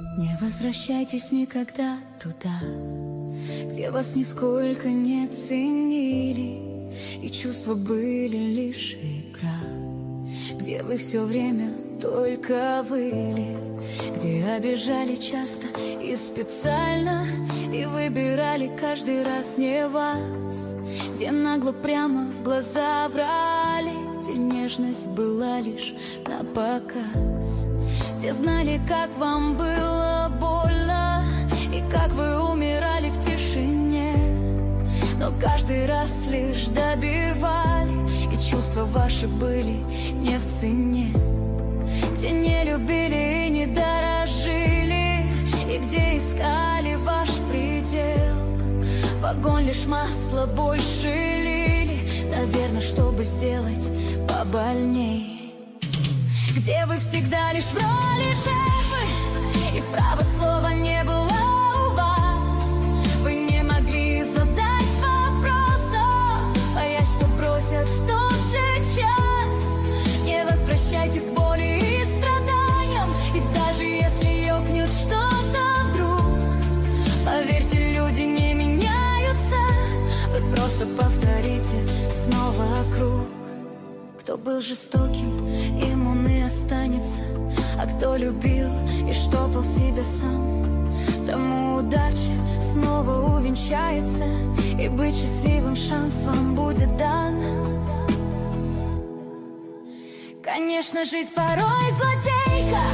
Не возвращайтесь никогда туда, где вас нисколько не ценили, и чувства были лишь игра, где вы все время только выли, где обижали часто и специально, и выбирали каждый раз не вас, где нагло прямо в глаза врали, где нежность была лишь на показ, где знали, как вам было больно и как вы умирали в тишине, но каждый раз лишь добивали, и чувства ваши были не в цене, где не любили и не дорожили, и где искали ваш предел. В огонь лишь масло больше лили, наверное, чтобы сделать побольней. Где вы всегда лишь в роли жертвы, и права слова не было у вас. Вы не могли задать вопросов, боясь, что бросят в тот же час. Не возвращайтесь к боли и страданиям, и даже если ёкнет что-то вдруг, поверьте, люди не меняются, вы просто повторите снова круг. Кто был жестоким, им он и останется, а кто любил и штопал себя сам, тому удача снова увенчается, и быть счастливым шанс вам будет дан. Конечно, жизнь порой злодейка,